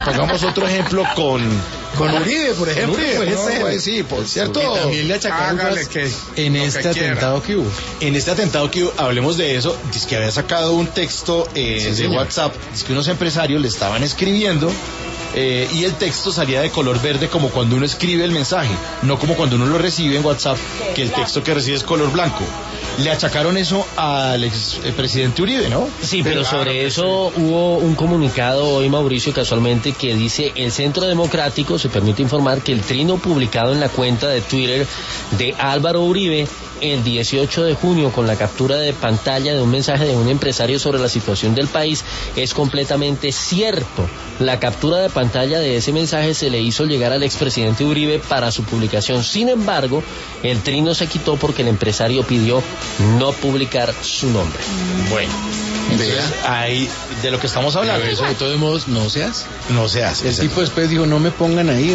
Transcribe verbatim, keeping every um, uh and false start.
pongamos otro ejemplo con... Con Uribe, por ejemplo. Uribe, puede no, ser. pues sí, por cierto. Y también le achacaron Hágale cosas que- en lo este que quiera. atentado que hubo. En este atentado que hablemos de eso, dice que había sacado un texto eh, de señor. WhatsApp, dice que unos empresarios le estaban escribiendo eh, y el texto salía de color verde como cuando uno escribe el mensaje, no como cuando uno lo recibe en WhatsApp, que el texto que recibe es color blanco. Le achacaron eso al expresidente Uribe, ¿no? Sí, pero Claro sobre que eso hubo un comunicado hoy, Mauricio, casualmente, que dice: el Centro Democrático se permite informar que el trino publicado en la cuenta de Twitter de Álvaro Uribe el dieciocho de junio con la captura de pantalla de un mensaje de un empresario sobre la situación del país es completamente cierto. La captura de pantalla de ese mensaje se le hizo llegar al expresidente Uribe para su publicación. Sin embargo, el trino se quitó porque el empresario pidió no publicar su nombre. Bueno, entonces ahí de lo que estamos hablando. Pero eso de todos modos no se hace. No se hace. El tipo después dijo, no me pongan ahí.